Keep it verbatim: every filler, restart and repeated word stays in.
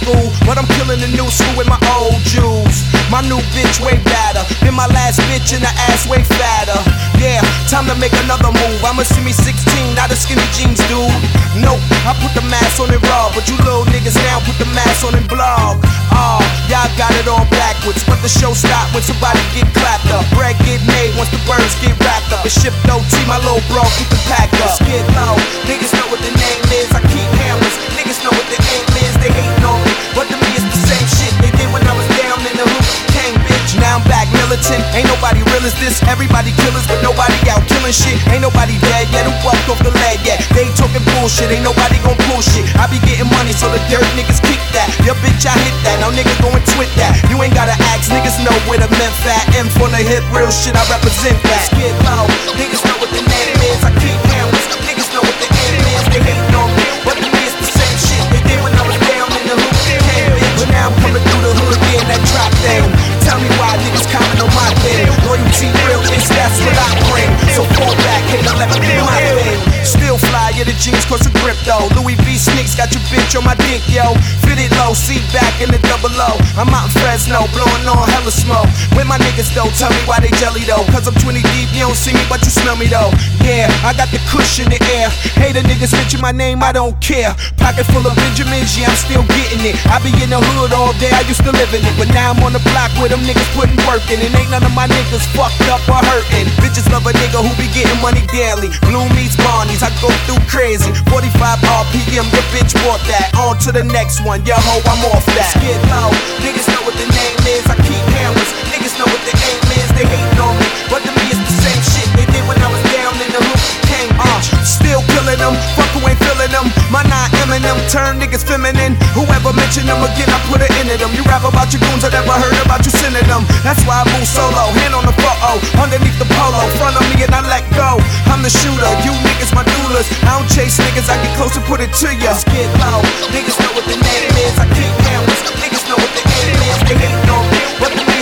school, but I'm killing the new school with my old Jews. My new bitch way badder than my last bitch and the ass way fatter. Yeah, time to make another move. I'ma see me sixteen, not a skinny jeans dude. Nope, I put the mask on it raw, but you little niggas now put the mask on and blog. Oh, y'all got it all backwards, but the show stop when somebody get clapped up. Bread get made once the birds get wrapped up. And shipped O T, my little bro, keep the pack up. Skid low, niggas know what the name is. I keep hammers, niggas know what the aim is. They hating on me, but to me it's the same shit they did when I was down in the hood. Came bitch, now I'm back militant. Ain't nobody real as this. Everybody killers, but nobody out killing shit. Ain't nobody dead yet who walked off the leg yet. They ain't talking bullshit, ain't nobody gon' pull shit. I be getting money, so the dirt niggas kick that. Your bitch, I hit that. Now niggas go and twit that. You ain't gotta ask, niggas know where the men fat. M for the hip, real shit, I represent that. Skid low, niggas know what the name is. I keep hammers, niggas know what the aim is. They hating on me, but to me it's the same shit they did when I was down in the hood. Came bitch, but now I'm coming through the hood, getting that trap thing. Tell me why niggas comment on my thing. Loyalty, realness, that's what I bring. So fall back, hit the left, do my thing. Still fly, yeah, the jeans cause a grip though. Louis V sneaks got your bitch on my dick, yo. Fit it low, seat back in the double O. I'm out in Fresno, blowing on hella smoke. With my niggas though, tell me why they jelly though. Cause I'm twenty deep, you don't see me, but you smell me though. Yeah, I got the cushion in the air. Hater niggas mention my name, I don't care. Pocket full of Benjamins, yeah, I'm still getting it. I be in the hood all day, I used to live in it. But now I'm on the block with them niggas putting work in. And ain't none of my niggas fucked up or hurting. Bitches love a nigga who be getting money daily. Blue meets Barney's, I go through crazy. forty-five R P M, your bitch want that. On to the next one, yo ho, I'm off that. Skid low, niggas know what the name is. I keep hammers, niggas know what the aim is. They hating on me, but to me it's the same shit they did when I was down in the hood. Came uh, still killing them, fuck who ain't feeling them. My nine Eminem turn niggas feminine. Whoever mention them again, I put it into them. You rap about your goons, I never heard about you sending them. That's why I move solo, hand on the photo, underneath the polo, front of me and I let go. I'm the shooter, you niggas my doulas. I don't chase niggas, I get close and put it to ya. Skid low, niggas know what the name is. I keep hammers, niggas know what the aim is. They hating on me, but the